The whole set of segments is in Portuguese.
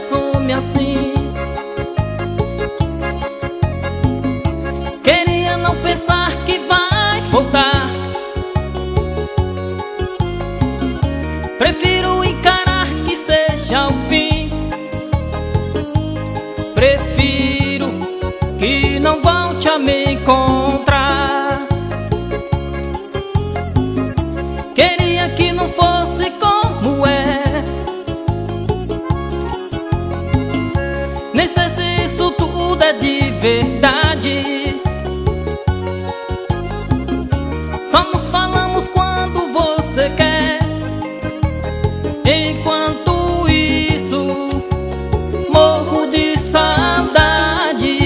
some assim. Queria não pensar que vai voltar. Prefiro encarar que seja o fim. Prefiro que não volte a me encontrar. Queria que não fosse como é. Nem sei se isso tudo é de verdade. Só nos falamos quando você quer. Enquanto isso, morro de saudade.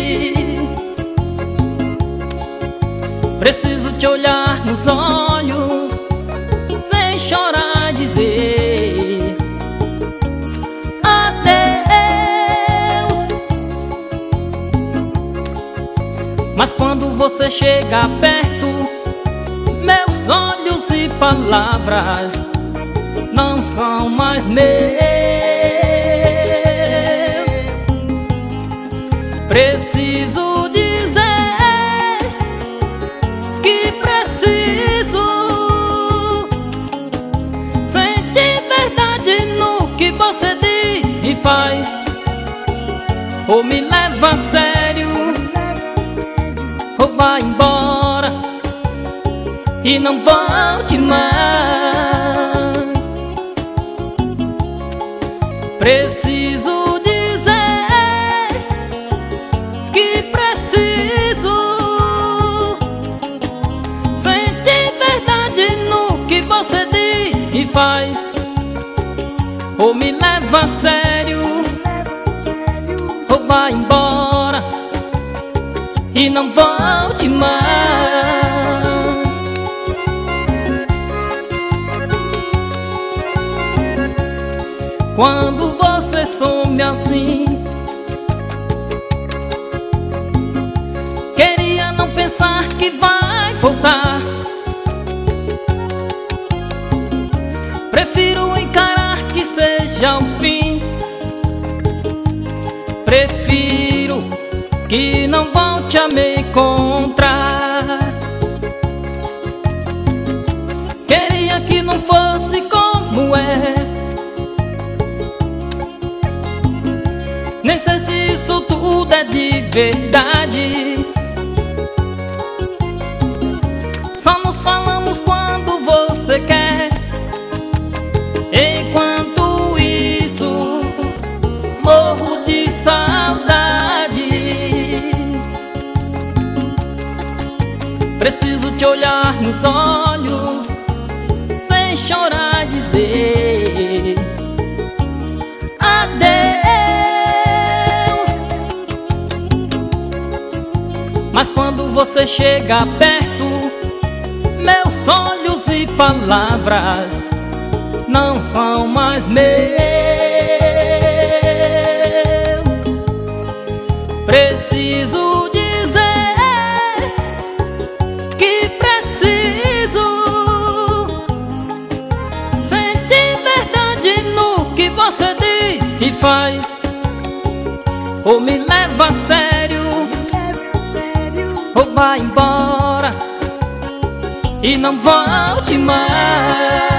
Preciso te olhar nos olhos, sem chorar, dizer adeus. Mas quando você chega perto, meus olhos e palavras não são mais meus. Preciso dizer que preciso sentir verdade no que você diz e faz. Ou me leva a sério, ou vai embora e não volte mais. Preciso dizer que preciso sentir verdade no que você diz e faz. Ou me leva a sério, ou vai embora e não volte mais. Quando você some assim, queria não pensar que vai voltar. Prefiro encarar que seja o fim. Prefiro que não volte a me encontrar. Queria que não fosse como é. Nem sei se isso tudo é de verdade. Só nos falamos quando você quer. Enquanto isso, morro de saudade. Preciso te olhar nos olhos, sem chorar, dizer adeus. Mas quando você chega perto, meus olhos e palavras não são mais meus. Preciso dizer que preciso sentir verdade no que você diz e faz. Ou me leva a sério, ou vai embora e não volte mais.